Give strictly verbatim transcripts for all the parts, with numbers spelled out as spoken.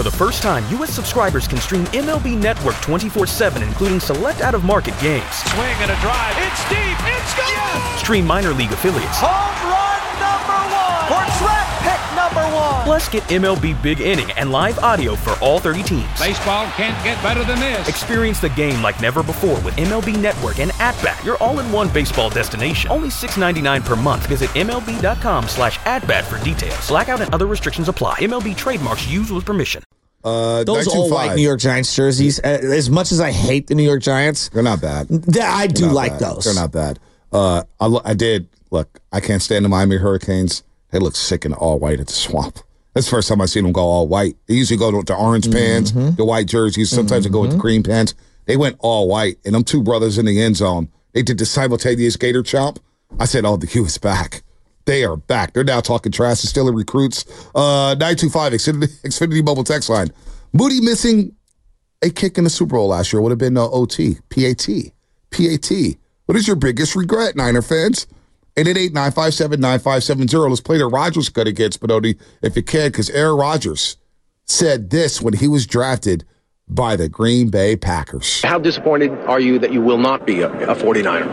For the first time, U S subscribers can stream M L B Network twenty-four seven, including select out-of-market games. Swing and a drive. It's deep. It's gone. Yes. Stream minor league affiliates. Home run number one. For draft pick number one. Plus, get M L B Big Inning and live audio for all thirty teams. Baseball can't get better than this. Experience the game like never before with M L B Network and At-Bat, your all-in-one baseball destination. Only six dollars and ninety-nine cents per month. Visit M L B dot com slash at-bat for details. Blackout and other restrictions apply. M L B trademarks used with permission. Uh, Those all-white New York Giants jerseys, as much as I hate the New York Giants, they're not bad. I do like bad. those. They're not bad. Uh, I, I did, look, I can't stand the Miami Hurricanes. They look sick in all white at the Swamp. That's the first time I've seen them go all white. They usually go to the orange pants, mm-hmm. the white jerseys. Sometimes mm-hmm. they go with the green pants. They went all white, and them two brothers in the end zone, they did the simultaneous gator chomp. I said, oh, the Q is back. They are back. They're now talking trash. They're still in recruits. Uh, nine two five, Xfinity, Xfinity Mobile text line. Moody missing a kick in the Super Bowl last year would have been no O T, P A T, P A T. What is your biggest regret, Niner fans? eight eight eight, nine five seven, nine five seven zero. Let's play the Rodgers cut against Spinoni if you can, because Aaron Rodgers said this when he was drafted by the Green Bay Packers. How disappointed are you that you will not be a, a forty-niner?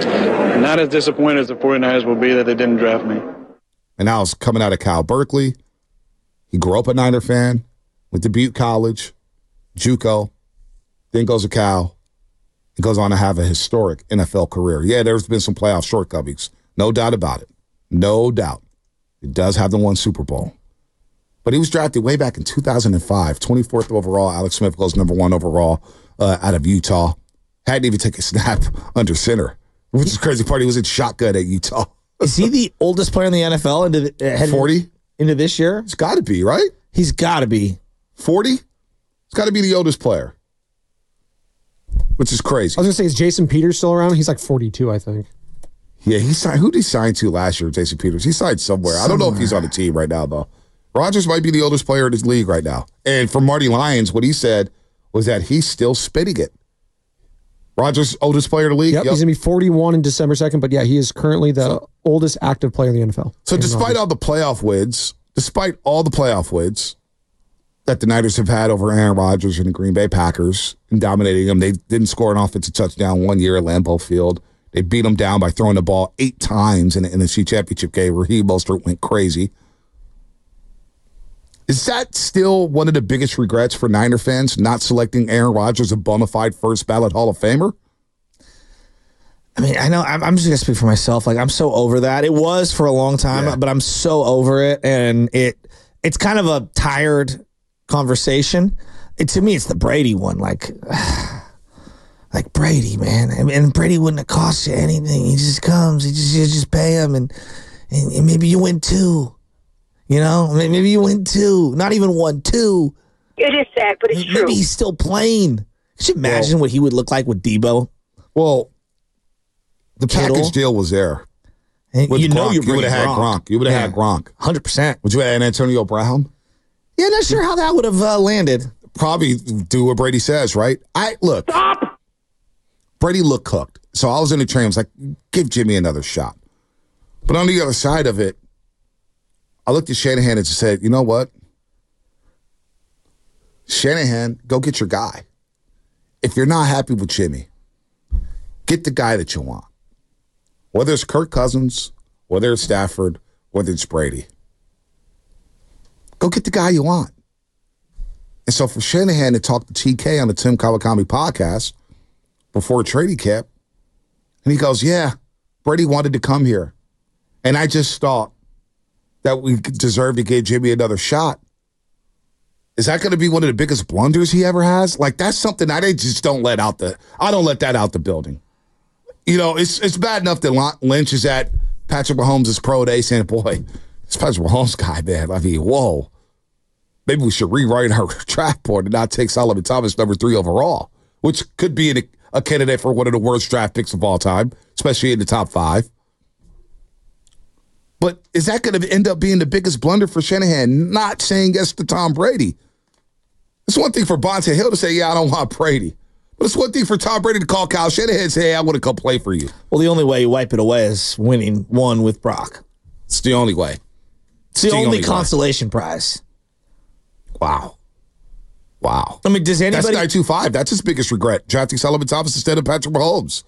Not as disappointed as the forty-niners will be that they didn't draft me. And now it's coming out of Cal Berkeley. He grew up a Niner fan, went to Butte College, JUCO, then goes to Cal. He goes on to have a historic N F L career. Yeah, there's been some playoff shortcomings. No doubt about it. No doubt. He does have the one Super Bowl. But he was drafted way back in two thousand five, twenty-fourth overall. Alex Smith goes number one overall uh, out of Utah. Hadn't even taken a snap under center, which is the crazy part. He was in shotgun at Utah. Is he the oldest player in the N F L into the, uh, forty? Into this year? It's got to be, right? He's got to be. forty? It's got to be the oldest player, which is crazy. I was going to say, is Jason Peters still around? He's like forty-two, I think. Yeah, he signed. Who did he sign to last year, Jason Peters? He signed somewhere. somewhere. I don't know if he's on the team right now, though. Rodgers might be the oldest player in this league right now. And for Marty Lyons, what he said was that he's still spitting it. Rodgers, oldest player in the league? Yep, yep. He's going to be forty-one in December second, but yeah, he is currently the so, oldest active player in the N F L. So despite Rodgers. all the playoff wins, despite all the playoff wins that the Niners have had over Aaron Rodgers and the Green Bay Packers and dominating them, they didn't score an offensive touchdown one year at Lambeau Field. They beat them down by throwing the ball eight times in the N F C Championship game where Raheem Mostert went crazy. Is that still one of the biggest regrets for Niner fans, not selecting Aaron Rodgers a bona fide first ballot Hall of Famer? I mean, I know I'm, I'm just going to speak for myself. Like, I'm so over that. It was for a long time, yeah. but I'm so over it. And it it's kind of a tired conversation. It, to me, it's the Brady one. Like, like Brady, man. I mean, and Brady wouldn't have cost you anything. He just comes. He just, you just pay him. And, and, and maybe you win two. You know, maybe you win two, not even one, two. It is sad, but it's maybe true. Maybe he's still playing. Could you imagine well, what he would look like with Debo? Well, the Kittle. Package deal was there. With you know, you would have had Gronk. You would have yeah. had Gronk, hundred percent. Would you have had Antonio Brown? Yeah, not sure how that would have uh, landed. Probably do what Brady says, right? I look. Stop. Brady looked cooked, so I was in the train. I was like, give Jimmy another shot. But on the other side of it, I looked at Shanahan and said, you know what? Shanahan, go get your guy. If you're not happy with Jimmy, get the guy that you want. Whether it's Kirk Cousins, whether it's Stafford, whether it's Brady. Go get the guy you want. And so for Shanahan to talk to T K on the Tim Kawakami podcast before trading camp, and he goes, yeah, Brady wanted to come here. And I just thought that we deserve to give Jimmy another shot. Is that going to be one of the biggest blunders he ever has? Like, that's something I just don't let out the, I don't let that out the building. You know, it's it's bad enough that Lynch is at Patrick Mahomes' pro day saying, boy, this Patrick Mahomes guy, man, I mean, whoa. Maybe we should rewrite our draft board and not take Solomon Thomas number three overall, which could be an, a candidate for one of the worst draft picks of all time, especially in the top five. But is that going to end up being the biggest blunder for Shanahan, not saying yes to Tom Brady? It's one thing for Bonte Hill to say, yeah, I don't want Brady. But it's one thing for Tom Brady to call Kyle Shanahan and say, hey, I want to come play for you. Well, the only way you wipe it away is winning one with Brock. It's the only way. It's, it's the, the only, only consolation prize. Wow. Wow. I mean, does anybody? That's nine two five. That's his biggest regret. Drafting Solomon Thomas instead of Patrick Mahomes.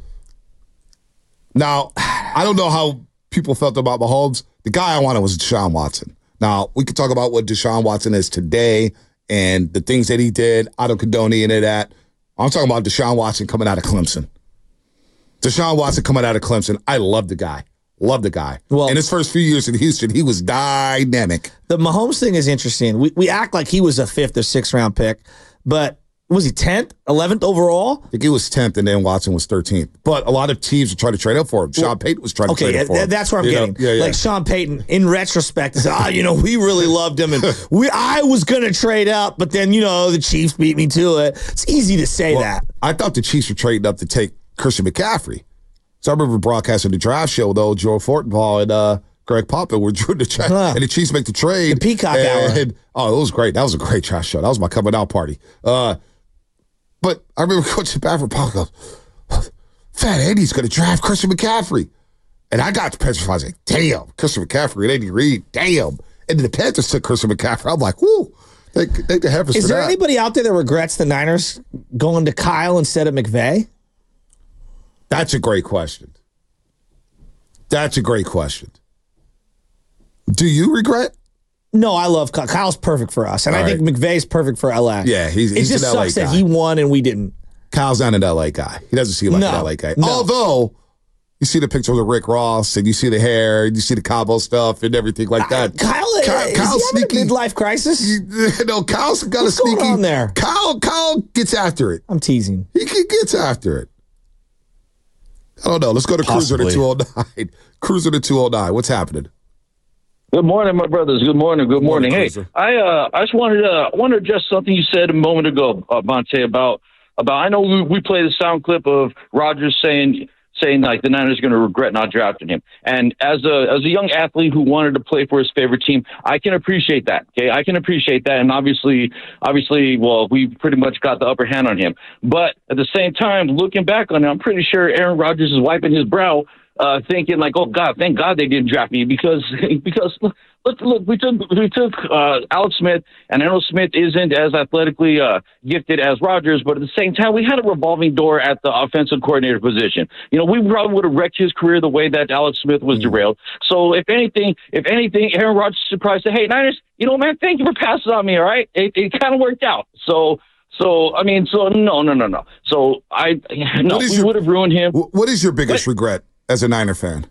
Now, I don't know how people felt about Mahomes. The guy I wanted was Deshaun Watson. Now, we could talk about what Deshaun Watson is today and the things that he did. I don't condone any of that. I'm talking about Deshaun Watson coming out of Clemson. Deshaun Watson coming out of Clemson. I love the guy. Love the guy. Well, in his first few years in Houston, he was dynamic. The Mahomes thing is interesting. We we act like he was a fifth or sixth round pick, but was he tenth, eleventh overall? I think he was tenth, and then Watson was thirteenth. But a lot of teams were trying to trade up for him. Sean well, Payton was trying to okay, trade up for him. That's where I'm you getting. Yeah, yeah. Like Sean Payton, in retrospect, said, "Ah, oh, you know, we really loved him, and we I was going to trade up, but then you know the Chiefs beat me to it." It's easy to say well, that. I thought the Chiefs were trading up to take Christian McCaffrey. So I remember broadcasting the draft show, though, Joe Fortenbaugh and uh, Greg Poppin were doing the draft, huh. and the Chiefs make the trade. The Peacock and, Hour. And, oh, it was great. That was a great draft show. That was my coming out party. Uh, but I remember Coach Baffert Poppin goes, Fat Andy's going to draft Christian McCaffrey. And I got petrified. I was like, damn, Christian McCaffrey and Andy Reid, damn. And then the Panthers took Christian McCaffrey. I'm like, whoo, thank, thank the heavens for that. Is there anybody out there that regrets the Niners going to Kyle instead of McVay? That's a great question. That's a great question. Do you regret? No, I love Kyle. Kyle's perfect for us. And All I right. think McVay's perfect for L A. Yeah, he's, he's It just an L A sucks guy. that he won and we didn't. Kyle's not an L A guy. He doesn't seem like no, an L A guy. No. Although, you see the picture of Rick Ross and you see the hair and you see the Cabo stuff and everything like that. Uh, Kyle, Kyle, is Kyle's he having a midlife crisis? You, no, Kyle's got What's a sneaky. going on there? Kyle, Kyle gets after it. I'm teasing. He, he gets after it. I don't know. Let's go to Possibly. Cruiser to two oh nine. Cruiser to two oh nine. What's happening? Good morning, my brothers. Good morning. Good, good morning. morning. Hey, I uh, I just wanted to uh, want to address something you said a moment ago, uh, Monte, about about. I know we, we played a sound clip of Rodgers saying saying like the Niners are going to regret not drafting him. And as a as a young athlete who wanted to play for his favorite team, I can appreciate that. Okay, I can appreciate that. And obviously, obviously, well, we pretty much got the upper hand on him. But at the same time, looking back on it, I'm pretty sure Aaron Rodgers is wiping his brow. Uh, thinking like, oh God, thank God they didn't draft me because because look, look, look we took we took uh, Alex Smith, and I know Smith isn't as athletically uh, gifted as Rodgers, but at the same time, we had a revolving door at the offensive coordinator position. You know, we probably would have wrecked his career the way that Alex Smith was derailed. So if anything, if anything, Aaron Rodgers surprised said, hey Niners, you know, man, thank you for passing on me. All right, it, it kind of worked out. So. So I mean, so no, no, no, no. So I no, we would have ruined him. What is your biggest but, regret as a Niner fan?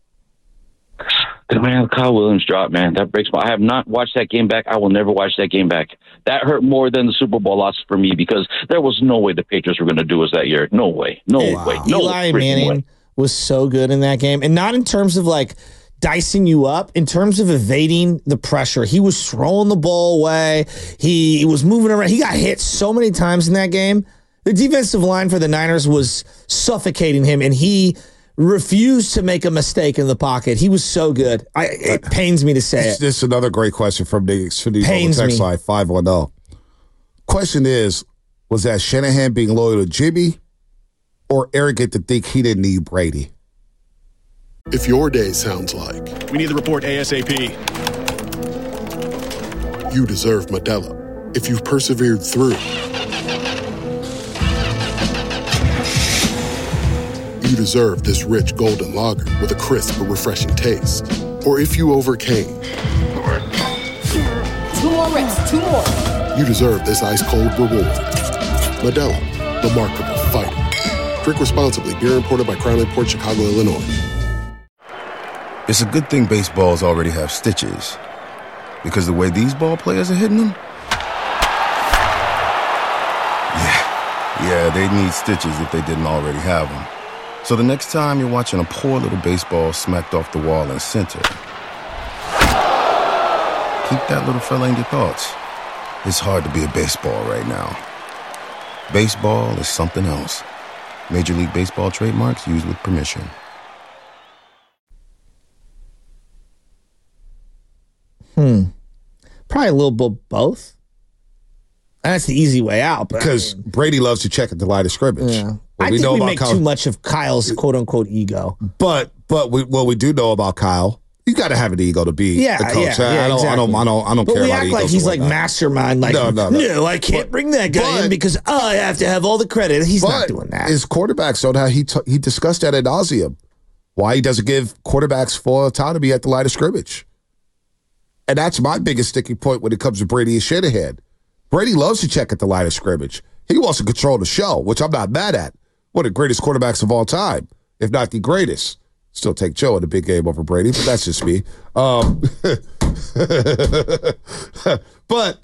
Man, Kyle Williams dropped, man. That breaks my... I have not watched that game back. I will never watch that game back. That hurt more than the Super Bowl loss for me because there was no way the Patriots were going to do us that year. No way. No wow. way. No Eli Manning way. was so good in that game. And not in terms of, like, dicing you up, in terms of evading the pressure. He was throwing the ball away. He, he was moving around. He got hit so many times in that game. The defensive line for the Niners was suffocating him, and he refused to make a mistake in the pocket. He was so good. I, it pains me to say it. This is another great question from the, from the pains text me. line five one zero. Question is, was that Shanahan being loyal to Jimmy or arrogant to think he didn't need Brady? If your day sounds like we need the report ASAP, you deserve Modelo. If you've persevered through, you deserve this rich golden lager with a crisp but refreshing taste. Or if you overcame. Two more reps, two more. You deserve this ice-cold reward. Modelo, the Remarkable Fighter. Drink responsibly. Beer imported by Crown Imports, Chicago, Illinois. It's a good thing baseballs already have stitches. Because the way these ball players are hitting them? Yeah, yeah, they need stitches if they didn't already have them. So the next time you're watching a poor little baseball smacked off the wall in center, keep that little fella in your thoughts. It's hard to be a baseball right now. Baseball is something else. Major League Baseball trademarks used with permission. Hmm. Probably a little bit both. And that's the easy way out. Because I mean, Brady loves to check at the line of scrimmage. Yeah. I we think know we make Kyle, too much of Kyle's quote-unquote ego. But but we, what we do know about Kyle You got to have an ego to be yeah, a coach. Yeah, I, yeah, I don't, exactly. I don't, I don't, I don't but care we about act egos like he's like whatnot. mastermind. Like, no, no, no. no I can't but, bring that guy but, in because oh, I have to have all the credit. He's not doing that. His quarterbacks, so how he t- he discussed that ad nauseum. Why he doesn't give quarterbacks full autonomy at the line of scrimmage. And that's my biggest sticking point when it comes to Brady and Shanahan. Brady loves to check at the line of scrimmage. He wants to control the show, which I'm not mad at. One of the greatest quarterbacks of all time, if not the greatest. Still take Joe in the big game over Brady, but that's just me. Um, but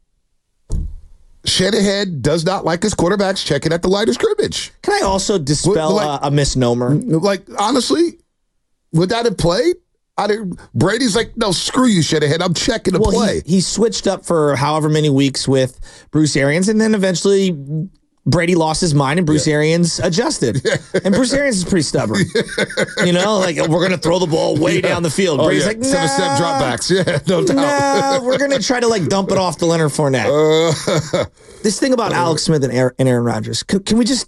Shanahan does not like his quarterbacks checking at the line of scrimmage. Can I also dispel like, uh, a misnomer? Like, honestly, would that have played? I didn't, Brady's like, no, screw you, Shanahan. I'm checking the well, play. He, he switched up for however many weeks with Bruce Arians, and then eventually Brady lost his mind, and Bruce yeah. Arians adjusted. Yeah. And Bruce Arians is pretty stubborn. Yeah. You know, like, we're going to throw the ball way yeah. down the field. Oh, Brady's yeah. like, nah, seven step dropbacks. Yeah, no doubt. Nah, we're going to try to like dump it off to Leonard Fournette. Uh, this thing about uh, Alex Smith and Aaron, and Aaron Rodgers, can, can we just?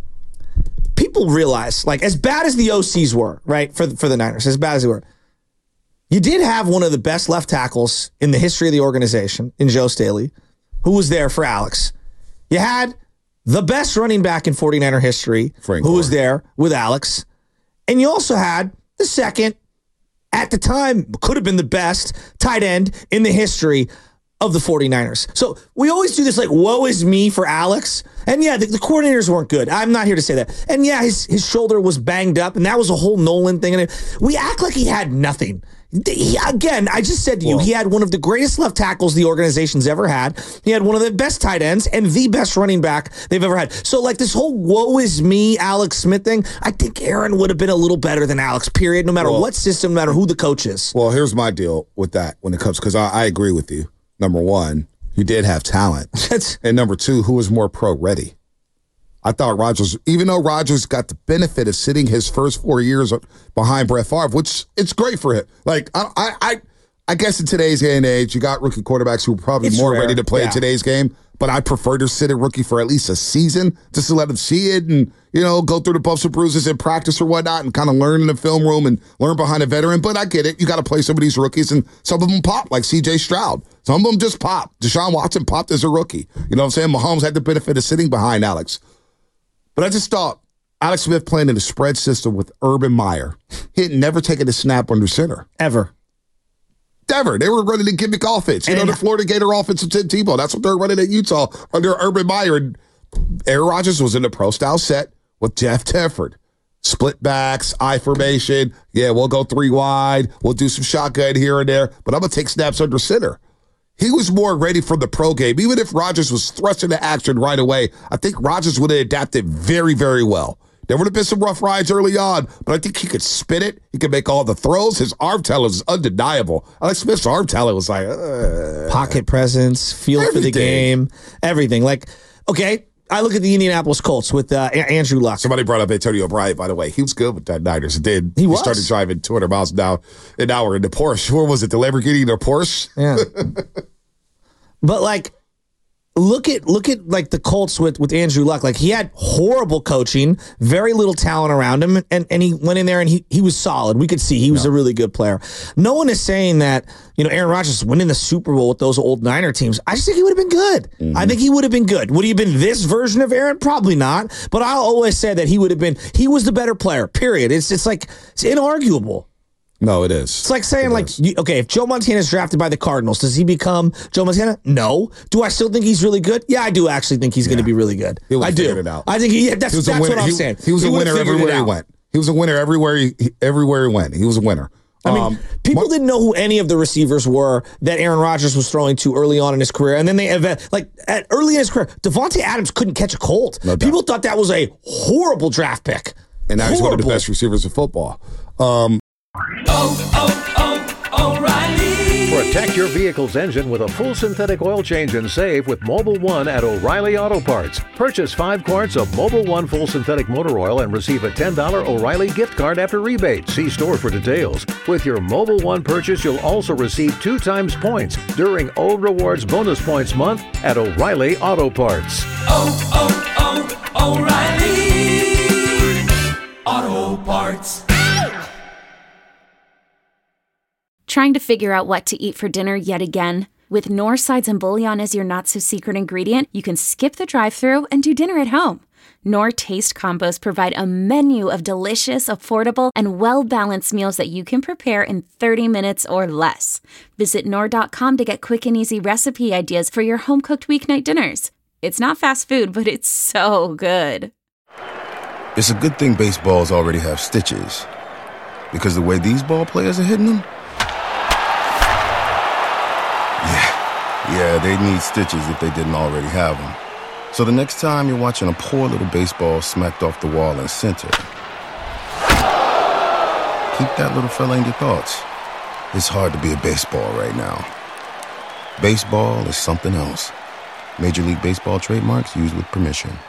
People realize, like, as bad as the O Cs were, right, for for the Niners, as bad as they were. You did have one of the best left tackles in the history of the organization in Joe Staley, who was there for Alex. You had the best running back in forty-niner history, Frank who Gore. was there with Alex. And you also had the second, at the time, could have been the best tight end in the history of the forty-niners. So we always do this like, woe is me for Alex. And yeah, the, the coordinators weren't good. I'm not here to say that. And yeah, his, his shoulder was banged up, and that was a whole Nolan thing. And we act like he had nothing. He, again, I just said to you, well, he had one of the greatest left tackles the organization's ever had. He had one of the best tight ends and the best running back they've ever had. So, like, this whole woe is me, Alex Smith thing, I think Aaron would have been a little better than Alex, period, no matter well, what system, no matter who the coach is. Well, here's my deal with that when it comes, because I, I agree with you. Number one, he did have talent. And number two, who was more pro-ready? I thought Rodgers, even though Rodgers got the benefit of sitting his first four years behind Brett Favre, which it's great for him. Like, I I, I, I guess in today's day and age, you got rookie quarterbacks who are probably it's more rare. ready to play yeah. in today's game, but I prefer to sit a rookie for at least a season just to let him see it and, you know, go through the bumps and bruises in practice or whatnot and kind of learn in the film room and learn behind a veteran. But I get it. You got to play some of these rookies, and some of them pop, like C J Stroud. Some of them just pop. Deshaun Watson popped as a rookie. You know what I'm saying? Mahomes had the benefit of sitting behind Alex. But I just thought Alex Smith playing in a spread system with Urban Meyer, he had never taken a snap under center. Ever. Ever. They were running the gimmick offense. You and know, the Florida Gator offense of Tim Tebow. That's what they're running at Utah under Urban Meyer. And Aaron Rodgers was in a pro-style set with Jeff Tedford. Split backs, I formation. Yeah, we'll go three wide. We'll do some shotgun here and there. But I'm going to take snaps under center. He was more ready for the pro game. Even if Rodgers was thrust into action right away, I think Rodgers would have adapted very, very well. There would have been some rough rides early on, but I think he could spin it. He could make all the throws. His arm talent is undeniable. Alex Smith's arm talent was like... Uh, Pocket presence, feel everything. for the game, everything. Like, okay, I look at the Indianapolis Colts with uh, Andrew Luck. Somebody brought up Antonio Bryant, by the way. He was good with that Niners. And then he, he was. started driving two hundred miles an hour, an hour in the Porsche. Where was it? The Lamborghini or Porsche? Yeah. But, like, look at, look at like, the Colts with, with Andrew Luck. Like, he had horrible coaching, very little talent around him, and, and he went in there and he, he was solid. We could see he was no. a really good player. No one is saying that, you know, Aaron Rodgers winning the Super Bowl with those old Niner teams. I just think he would have been good. Mm-hmm. I think he would have been good. Would he have been this version of Aaron? Probably not. But I'll always say that he would have been, he was the better player, period. It's, it's like, it's inarguable. No, it is. It's like saying, it like, you, okay, if Joe Montana is drafted by the Cardinals, does he become Joe Montana? No. Do I still think he's really good? Yeah, I do actually think he's yeah. going to be really good. I do. It out. I think he, that's, he that's what I'm he, saying. He was he a winner everywhere he went. He was a winner everywhere he, everywhere he went. He was a winner. I mean, um, people what, didn't know who any of the receivers were that Aaron Rodgers was throwing to early on in his career. And then they, like, at early in his career, Devontae Adams couldn't catch a cold. No people thought that was a horrible draft pick. And now horrible. he's one of the best receivers in football. Um, oh, oh, oh, O'Reilly. Protect your vehicle's engine with a full synthetic oil change and save with Mobil one at O'Reilly Auto Parts. Purchase five quarts of Mobil one full synthetic motor oil and receive a ten dollars O'Reilly gift card after rebate. See store for details. With your Mobil one purchase, you'll also receive two times points during O Rewards Bonus Points Month at O'Reilly Auto Parts. Oh, oh, oh, O'Reilly Auto Parts. Trying to figure out what to eat for dinner yet again? With Knorr sides and bouillon as your not-so-secret ingredient, you can skip the drive-thru and do dinner at home. Knorr Taste Combos provide a menu of delicious, affordable, and well-balanced meals that you can prepare in thirty minutes or less. Visit Knorr dot com to get quick and easy recipe ideas for your home-cooked weeknight dinners. It's not fast food, but it's so good. It's a good thing baseballs already have stitches, because the way these ball players are hitting them, yeah, yeah, they'd need stitches if they didn't already have them. So the next time you're watching a poor little baseball smacked off the wall in center, keep that little fella in your thoughts. It's hard to be a baseball right now. Baseball is something else. Major League Baseball trademarks used with permission.